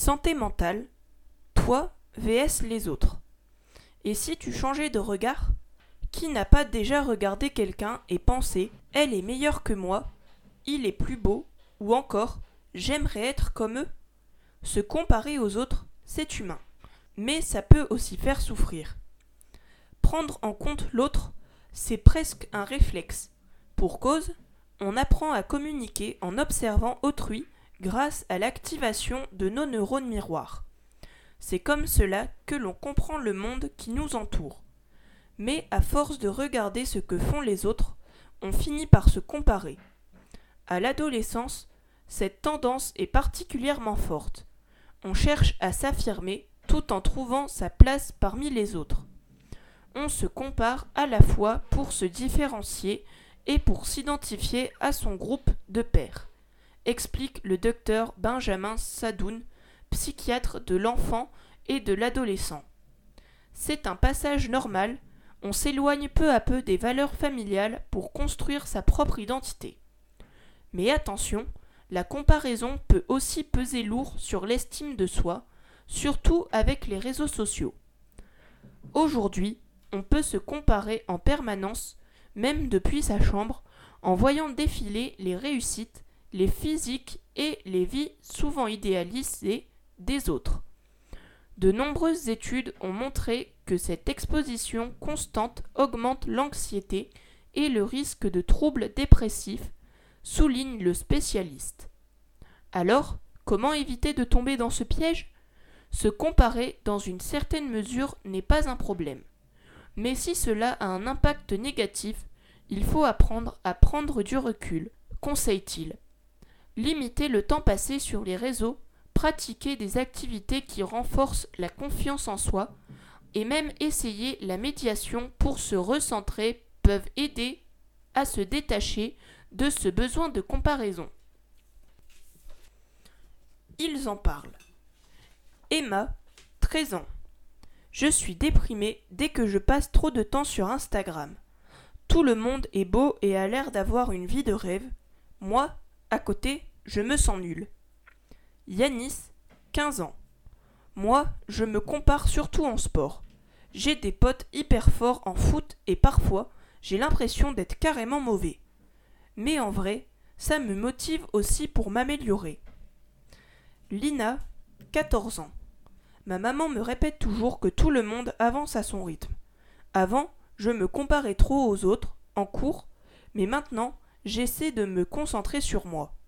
Santé mentale, toi vs les autres. Et si tu changeais de regard? Qui n'a pas déjà regardé quelqu'un et pensé « elle est meilleure que moi », il est plus beau, ou encore « j'aimerais être comme eux ». Se comparer aux autres, c'est humain, mais ça peut aussi faire souffrir. Prendre en compte l'autre, c'est presque un réflexe. Pour cause, on apprend à communiquer en observant autrui grâce à l'activation de nos neurones miroirs. C'est comme cela que l'on comprend le monde qui nous entoure. Mais à force de regarder ce que font les autres, on finit par se comparer. À l'adolescence, cette tendance est particulièrement forte. On cherche à s'affirmer tout en trouvant sa place parmi les autres. On se compare à la fois pour se différencier et pour s'identifier à son groupe de pairs, explique le docteur Benjamin Sadoun, psychiatre de l'enfant et de l'adolescent. C'est un passage normal, on s'éloigne peu à peu des valeurs familiales pour construire sa propre identité. Mais attention, la comparaison peut aussi peser lourd sur l'estime de soi, surtout avec les réseaux sociaux. Aujourd'hui, on peut se comparer en permanence, même depuis sa chambre, en voyant défiler les réussites, les physiques et les vies souvent idéalisées des autres. De nombreuses études ont montré que cette exposition constante augmente l'anxiété et le risque de troubles dépressifs, souligne le spécialiste. Alors, comment éviter de tomber dans ce piège? Se comparer dans une certaine mesure n'est pas un problème. Mais si cela a un impact négatif, il faut apprendre à prendre du recul, conseille-t-il. Limiter le temps passé sur les réseaux, pratiquer des activités qui renforcent la confiance en soi, et même essayer la médiation pour se recentrer peuvent aider à se détacher de ce besoin de comparaison. Ils en parlent. Emma, 13 ans. Je suis déprimée dès que je passe trop de temps sur Instagram. Tout le monde est beau et a l'air d'avoir une vie de rêve. Moi, à côté, je me sens nulle. Yanis, 15 ans. Moi, je me compare surtout en sport. J'ai des potes hyper forts en foot et parfois, j'ai l'impression d'être carrément mauvais. Mais en vrai, ça me motive aussi pour m'améliorer. Lina, 14 ans. Ma maman me répète toujours que tout le monde avance à son rythme. Avant, je me comparais trop aux autres, en cours, mais maintenant, j'essaie de me concentrer sur moi.